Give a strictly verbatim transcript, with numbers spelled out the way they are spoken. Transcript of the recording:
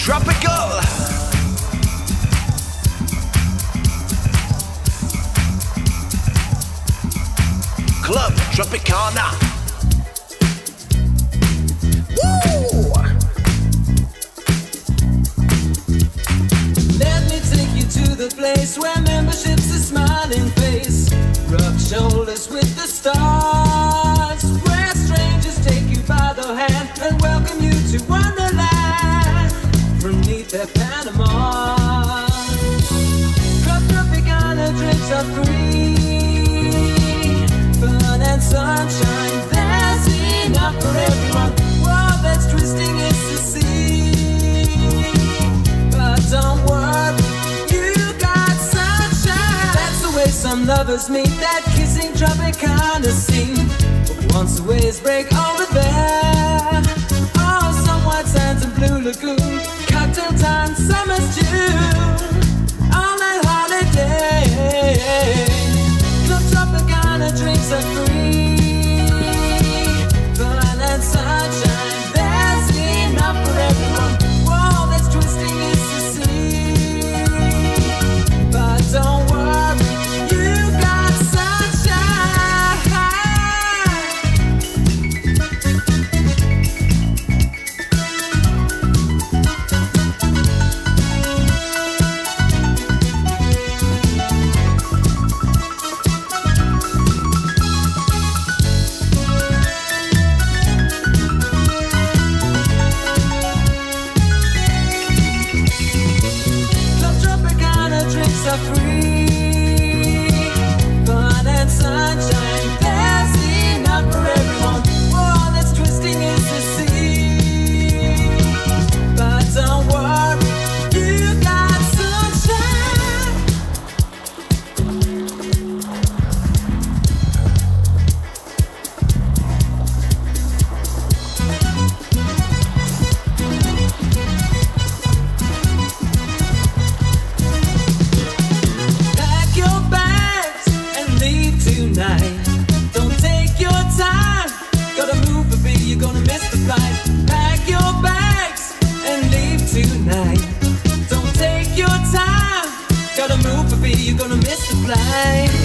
Tropical. Club Tropicana. Woo! Let me take you to the place where membership's a smiling face. Rub shoulders with the stars, where strangers take you by the hand and welcome you to Wonderland from neath their Panama. Club Tropicana drinks are free, fun and sunshine, there's enough for everyone. World that's twisting is to see, but don't worry, you got sunshine. That's the way some lovers meet, that kissing Tropicana scene. But once the waves break over there, oh, some white sands and blue lagoon, cocktail time, summer's June, all night holiday. Club Tropicana drinks are free, fun and sunshine, there's enough for everyone. Whoa, that's twisting is to see, but don't worry, you got sunshine. Club Tropicana drinks are free, fun and sunshine, there's enough for everyone. Whoa, that's twisting is to see, but don't worry, you got sunshine. Pack your bags and leave tonight. Don't take your time, gotta move a bit, you're gonna miss the flight. Pack your bags and leave tonight. Don't take your time, gotta move a bit, you're gonna miss the flight.